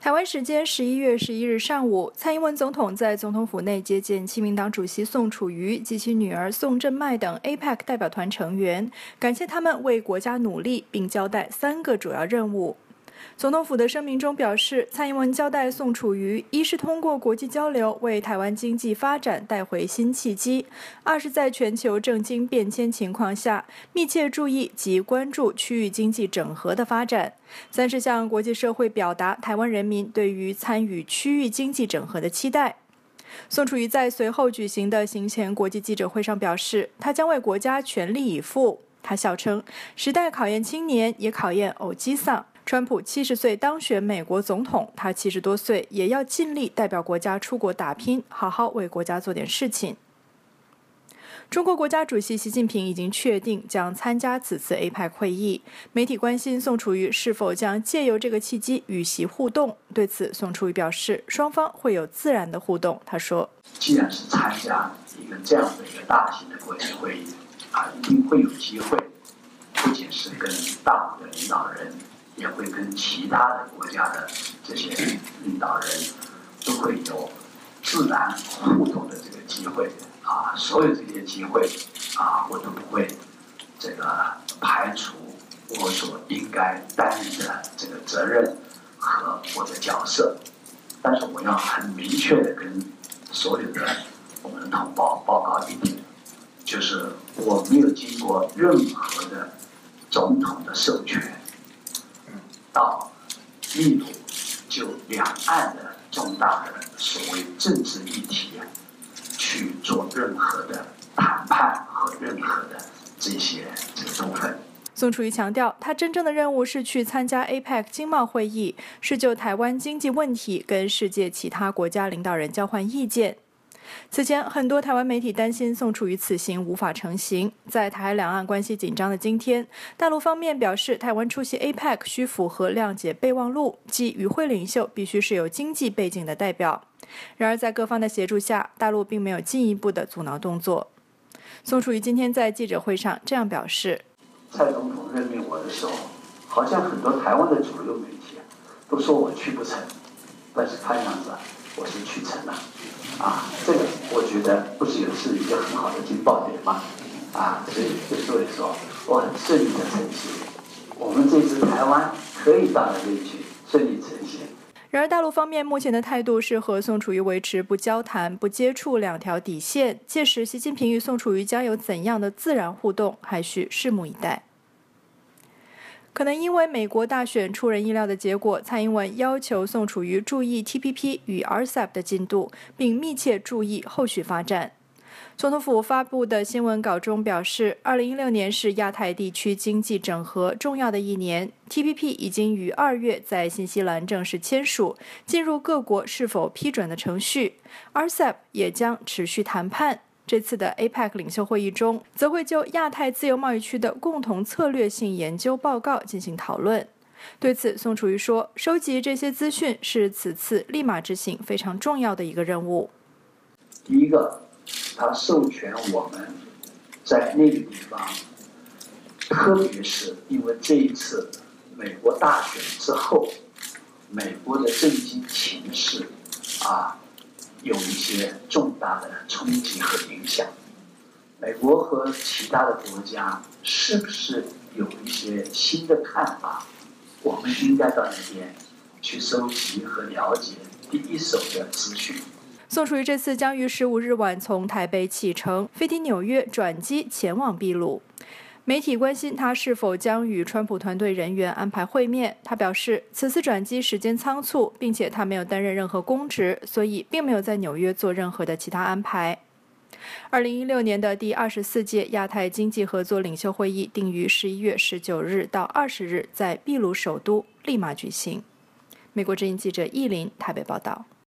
台湾时间11月11日上午，蔡英文总统在总统府内接见亲民党主席宋楚瑜及其女儿宋正迈等 APEC 代表团成员，感谢他们为国家努力，并交代3个主要任务。总统府的声明中表示，蔡英文交代宋楚瑜，一是通过国际交流为台湾经济发展带回新契机；二是在全球政经变迁情况下，密切注意及关注区域经济整合的发展；三是向国际社会表达台湾人民对于参与区域经济整合的期待。宋楚瑜在随后举行的行前国际记者会上表示，他将为国家全力以赴。他笑称，时代考验青年，也考验欧基桑。川普70岁当选美国总统，他70多岁也要尽力代表国家出国打拼，好好为国家做点事情。中国国家主席习近平已经确定将参加此次 APEC 会议。媒体关心宋楚瑜是否将借由这个契机与习互动，对此宋楚瑜表示，双方会有自然的互动。他说， 既然是参加一个这样的一个大型的国际会议一定会有机会，不仅是跟大陆的领导人，也会跟其他的国家的这些领导人都会有自然互动的这个机会所有这些机会我都不会排除我所应该担任的这个责任和我的角色，但是我要很明确的跟所有的我们的同胞报告一点，就是我没有经过任何的总统的授权到例如就两岸的重大的所谓政治议题去做任何的谈判和任何的这个部分。 宋楚瑜强调，他真正的任务是去参加 APEC 经贸会议，是就台湾经济问题跟世界其他国家领导人交换意见。此前，很多台湾媒体担心宋楚瑜此行无法成行。在台海两岸关系紧张的今天，大陆方面表示，台湾出席 APEC 需符合谅解备忘录，即与会领袖必须是有经济背景的代表。然而，在各方的协助下，大陆并没有进一步的阻挠动作。宋楚瑜今天在记者会上这样表示： 蔡总统任命我的时候，好像很多台湾的主流媒体都说我去不成，但是看样子我是去成了。这个我觉得不是是一个很好的经报点吗？所以说我很顺利的成行。我们这支台湾可以到那边去顺利成行。 然而，大陆方面目前的态度是和宋楚瑜维持不交谈、不接触2条底线。届时，习近平与宋楚瑜将有怎样的自然互动，还需拭目以待。可能因为美国大选出人意料的结果，蔡英文要求宋楚瑜注意 TPP 与 RCEP 的进度，并密切注意后续发展。总统府发布的新闻稿中表示，2016年是亚太地区经济整合重要的一年。TPP 已经于2月在新西兰正式签署，进入各国是否批准的程序。RCEP 也将持续谈判。这次的 APEC 领袖会议中，则会就亚太自由贸易区的共同策略性研究报告进行讨论。对此，宋楚瑜说，收集这些资讯是此次立马执行非常重要的一个任务。 第一个，他授权我们在那个地方，特别是因为这一次美国大选之后，美国的政经情势有一些重大的冲击和影响。美国和其他的国家是不是有一些新的看法？我们应该到那边去收集和了解第一手的资讯。 宋楚瑜这次将于15日晚从台北启程，飞抵纽约转机前往秘鲁。媒体关心他是否将与川普团队人员安排会面，他表示此次转机时间仓促，并且他没有担任任何公职，所以并没有在纽约做任何的其他安排。2016年的第24届亚太经济合作领袖会议定于11月19日到20日在秘鲁首都利马举行。美国之音记者易林台北报道。